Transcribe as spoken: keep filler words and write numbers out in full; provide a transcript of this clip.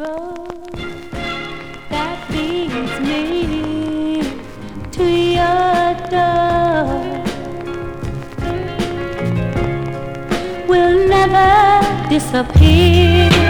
road that leads me to your door will never disappear.